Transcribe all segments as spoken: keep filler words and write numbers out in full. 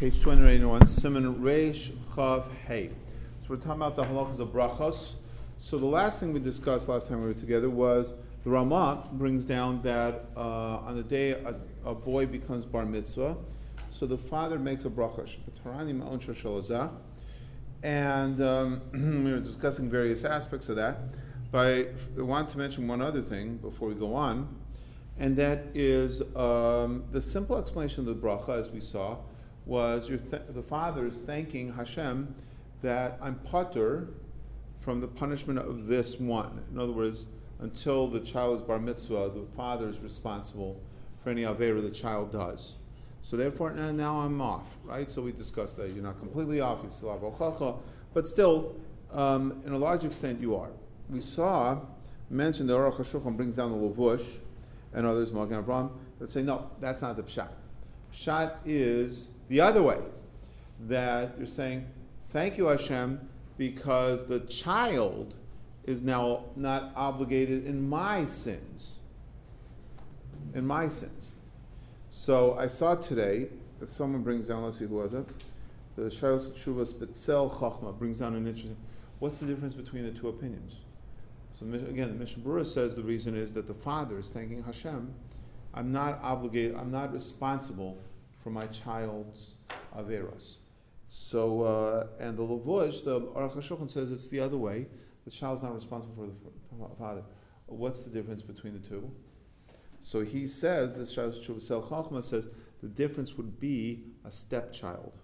Page two hundred eighty-one, Simon Reish Chav Hey. So we're talking about the halachas of brachos. So the last thing we discussed last time we were together was the Ramah brings down that uh, on the day a, a boy becomes bar mitzvah, so the father makes a bracha. And um, we were discussing various aspects of that. But I want to mention one other thing before we go on, and that is um, the simple explanation of the bracha, as we saw, was your th- the father is thanking Hashem that I'm patur from the punishment of this one. In other words, until the child is bar mitzvah, the father is responsible for any avera the child does. So therefore, now I'm off, right? So we discussed that you're not completely off, you still have hochacha, but still, um, in a large extent, you are. We saw, mentioned the Aruch HaShulchan brings down the Lavush, and others, Magen Avraham, that say, no, that's not the pshat. Pshat is the other way, that you're saying, thank you, Hashem, because the child is now not obligated in my sins. In my sins. So I saw today that someone brings down, let's see who was it, the Shailos Tshuvas Betzel Chachma brings down an interesting, what's the difference between the two opinions? So again, the Mishnah Berurah says the reason is that the father is thanking Hashem, I'm not obligated, I'm not responsible for my child's averos. So, uh, and the Lavush, the Aruch HaShulchan says it's the other way, the child's not responsible for the for the father. What's the difference between the two? So he says, this Shailos Tshuvas Chachma says, the difference would be a stepchild.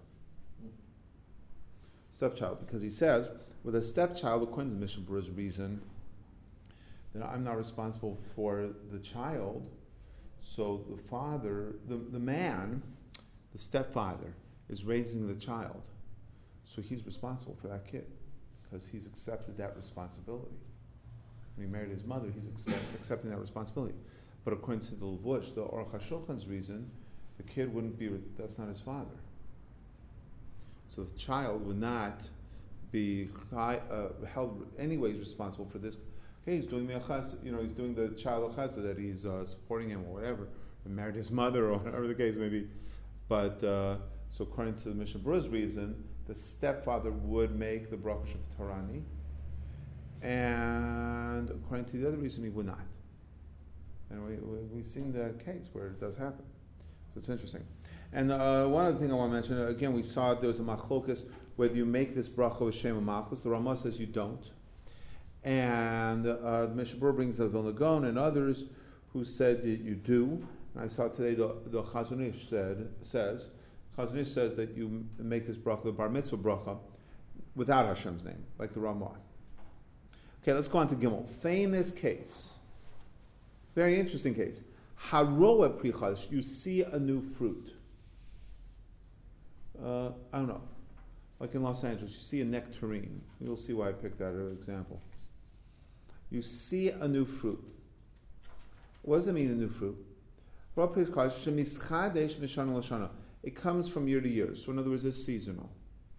Stepchild, because he says, with a stepchild, according to the Mishnah Berurah's reason, then I'm not responsible for the child. So the father, the, the man, the stepfather, is raising the child. So he's responsible for that kid, because he's accepted that responsibility. When he married his mother, he's expect, accepting that responsibility. But according to the Lavush, the Aruch HaShulchan's reason, the kid wouldn't be, that's not his father. So the child would not be high, uh, held anyways responsible for this. Okay, he's doing the chesed, you know, he's doing the child chesed, that he's uh, supporting him or whatever, and married his mother or whatever the case may be. But, uh, so according to the Mishnah Berurah's reason, the stepfather would make the bracha shepatarani, and according to the other reason, he would not. And we, we, we've seen the case where it does happen. So it's interesting. And uh, one other thing I want to mention, again, we saw there was a machlokas, whether you make this bracha with Shem Malchus. The Ramah says you don't. And uh, the Mishnah Berurah brings the Vilna Gaon and others who said that you do. And I saw today the, the Chazon Ish said, says, Chazon Ish says that you make this bracha, the bar mitzvah bracha, without Hashem's name, like the Ramah. Okay, let's go on to Gimel. Famous case. Very interesting case. Haroa pri chadash, you see a new fruit. Uh, I don't know. Like in Los Angeles, you see a nectarine. You'll see why I picked that as an example. You see a new fruit. What does it mean, a new fruit? It comes from year to year. So in other words, it's seasonal.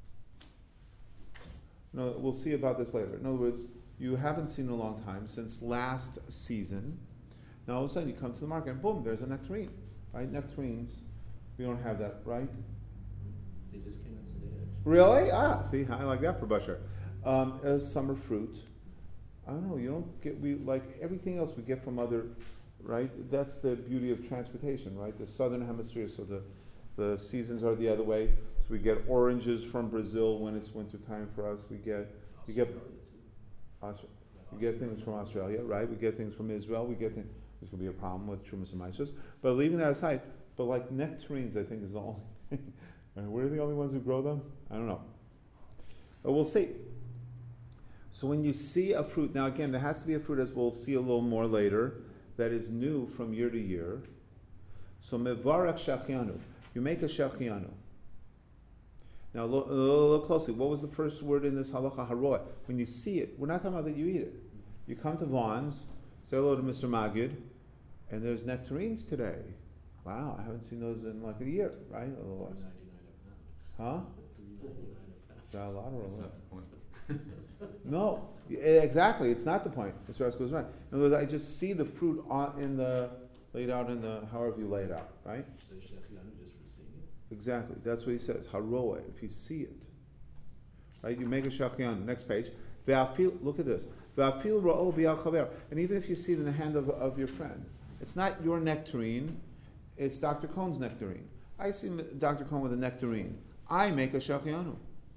No, we'll see about this later. In other words, you haven't seen in a long time, since last season. Now all of a sudden you come to the market and boom, there's a nectarine. Right? Nectarines, we don't have that, right? They just came in today, actually. Really? Ah, see, I like that for Bashar. Um, as summer fruit, I don't know, you don't get, we like everything else we get from other, right? That's the beauty of transportation, right? The southern hemisphere, so the, the seasons are the other way. So we get oranges from Brazil when it's winter time for us. We get, we get, Australia, we get things from Australia, right? We get things from Israel. We get things, there's going to be a problem with Trumas and Meisters. But leaving that aside, but like nectarines, I think is the only thing. And we're the only ones who grow them? I don't know. But we'll see. So when you see a fruit, now again, there has to be a fruit, as we'll see a little more later, that is new from year to year. So mevarach shachianu, you make a shachianu. Now look, look closely. What was the first word in this halacha haroah? When you see it, we're not talking about that you eat it. You come to Vaughn's, say hello to Mister Magid, and there's nectarines today. Wow, I haven't seen those in like a year, right? A little less. Huh? Is that a lot or a lot? No, exactly. It's not the point. Mister Rusk goes right. In other words, I just see the fruit on, in the laid out in the however you lay it out, right? So just for seeing it? Exactly. That's what he says. Haroe, if you see it. Right? You make a shachianu. Next page. Ve'afil, look at this. Ve'afil ra'o bi'al chaver. And even if you see it in the hand of, of your friend, it's not your nectarine, it's Doctor Cohn's nectarine. I see Doctor Cohn with a nectarine. I make a shachianu.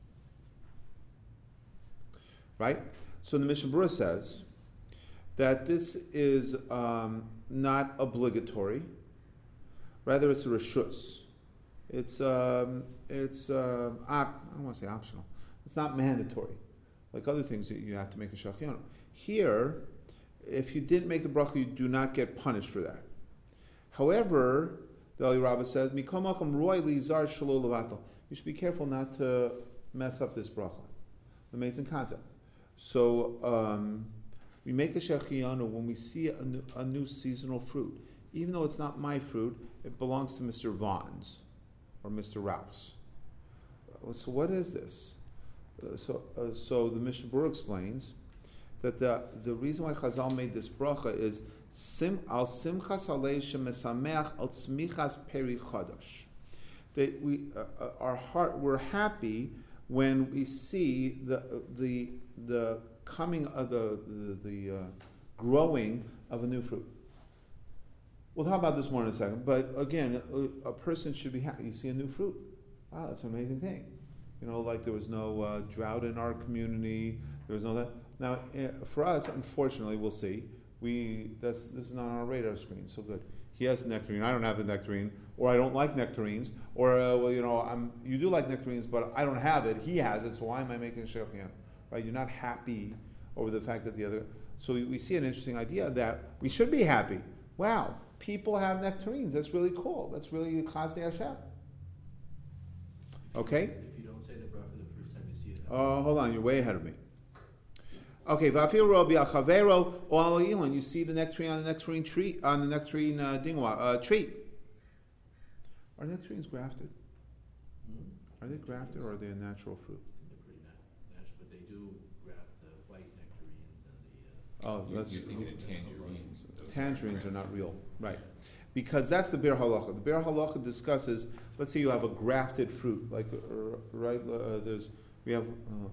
Right? So the Mishnah Berurah says that this is um, not obligatory. Rather, it's a reshus. It's um, it's uh, op- I don't want to say optional. It's not mandatory, like other things that you have to make a shachianu. Here, if you didn't make the bracha, you do not get punished for that. However, the Eli Rabbah says, "Mikom makom roy li zar shelo levatal." You should be careful not to mess up this bracha, the main concept. So um, we make a shachianu when we see a new, a new seasonal fruit, even though it's not my fruit. It belongs to Mister Vaughn's or Mister Rouse. So what is this? Uh, so, uh, so the Mishnah Berurah explains that the the reason why Chazal made this bracha is sim al simchas halev shemesameach al tzmichas peri chadash. That we uh, uh, our heart we're happy when we see the the the coming of the the, the uh, growing of a new fruit. We'll talk about this more in a second, but again, a, a person should be happy. You see a new fruit. Wow, that's an amazing thing. You know, like there was no uh, drought in our community. There was no that. Now, uh, for us, unfortunately, we'll see. We that's this is not on our radar screen. So good. He has a nectarine. I don't have the nectarine, or I don't like nectarines, or uh, well, you know, I'm you do like nectarines, but I don't have it. He has it. So why am I making a shachianu? Right? You're not happy over the fact that the other. So we, we see an interesting idea that we should be happy. Wow. People have nectarines. That's really cool. That's really Chaz de Hashem. Okay? If you don't say the bracha the first time you see it. Oh, hold on. You're way ahead of me. Okay. Va'afil ro bi'achavero o al ilon. You see the nectarine on the nectarine tree, on the nectarine uh, dingwa, uh, tree. Are nectarines grafted? Hmm? Are they grafted or are they a natural fruit? They're pretty nat- natural, but they do graft the white nectarines and the. Uh, Oh, You- that's You're thinking of tangerines. Those tangerines are aren't not real, right? Because that's the Be'er Halacha. The Be'er Halacha discusses. Let's say you have a grafted fruit, like uh, right. Uh, there's we have uh,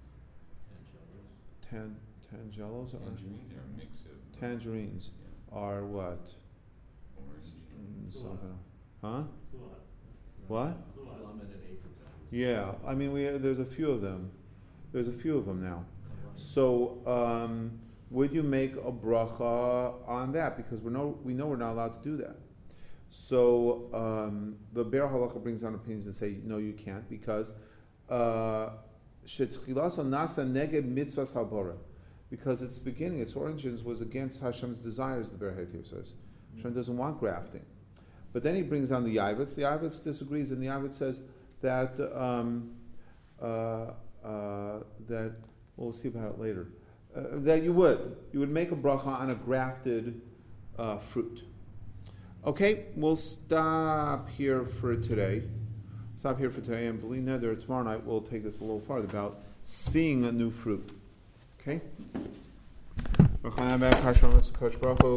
tan tangelos. Are, Tangerines are a mix of. tangerines Yeah. are what? Orange. Mm, something. Huh? What? Plum and an apricot. Yeah. I mean, we there's a few of them. There's a few of them now. So, um, would you make a bracha on that? Because we know we know we're not allowed to do that. So um, the Be'er Halacha brings down opinions and say no, you can't because shetchilaso nasa neged mitzvahs habara, because its beginning, its origins was against Hashem's desires. The Be'er Hetiv says Hashem doesn't want grafting, but then he brings down the Yavitz. The Yavitz disagrees, and the Yavitz says that um, uh, uh, that. We'll see about it later. Uh, that you would. You would make a bracha on a grafted uh, fruit. Okay, we'll stop here for today. Stop here for today. And believe Neder, tomorrow night we'll take this a little farther about seeing a new fruit. Okay?